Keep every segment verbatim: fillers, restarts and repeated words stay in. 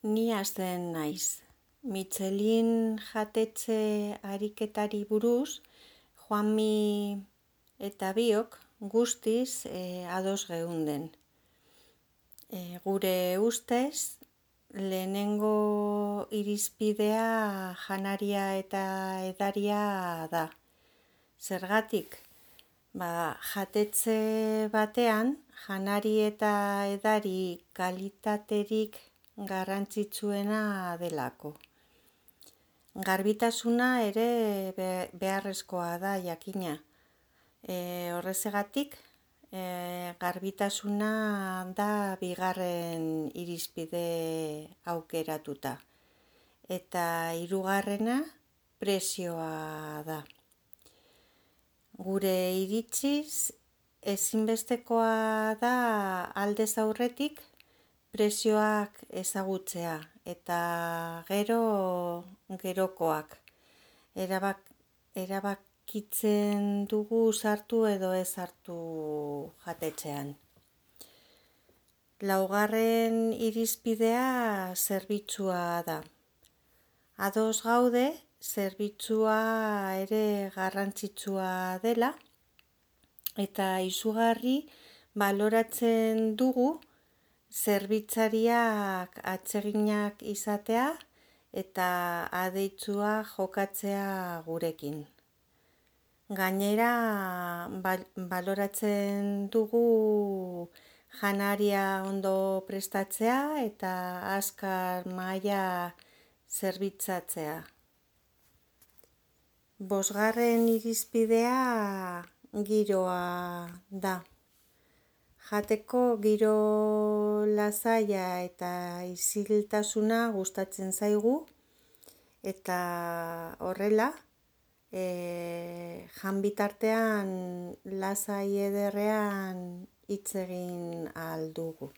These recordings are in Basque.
ni hasten naiz. Michelin jatetxe ariketari buruz, Juanmi eta biok guztiz e, ados geunden. E, gure ustez, lehenengo irizpidea janaria eta edaria da. Zergatik? Ba, jatetxe batean, janari eta edari kalitaterik garrantzitsuena delako. Garbitasuna ere beharrezkoa da jakina. E, horrezegatik, e, garbitasuna da bigarren irizpide aukeratuta. Eta hirugarrena prezioa da. Gure iritziz, ezinbestekoa da aldez aurretik prezioak ezagutzea eta gero gerokoak. Erabak, erabakitzen dugu sartu edo ez sartu jatetxean. Laugarren irizpidea zerbitzua da. Ados gaude, zerbitzua ere garrantzitsua dela eta izugarri baloratzen dugu zerbitzariak atseginak izatea eta adeitsua jokatzea gurekin. Gainera, baloratzen dugu janaria ondo prestatzea eta azkar mahaia zerbitzatzea. Bosgarren irizpidea giroa da. Jateko giro lasaia eta isiltasuna gustatzen zaigu eta horrela e, jan bitartean lasai ederrean hitz egin ahal dugu.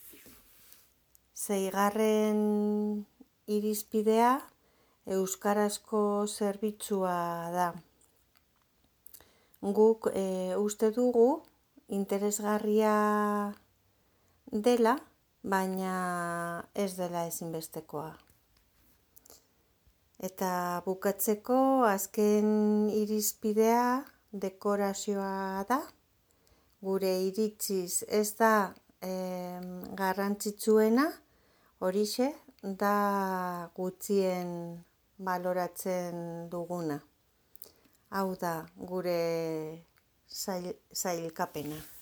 Seigarren irizpidea euskarazko zerbitzua da. Guk e, uste dugu interesgarria dela, baina ez dela ezinbestekoa. Eta bukatzeko azken irizpidea dekorazioa da. Gure iritziz ez da e, garrantzitsuena, horixe da gutxien baloratzen duguna. Hau da gure sail, sailkapena.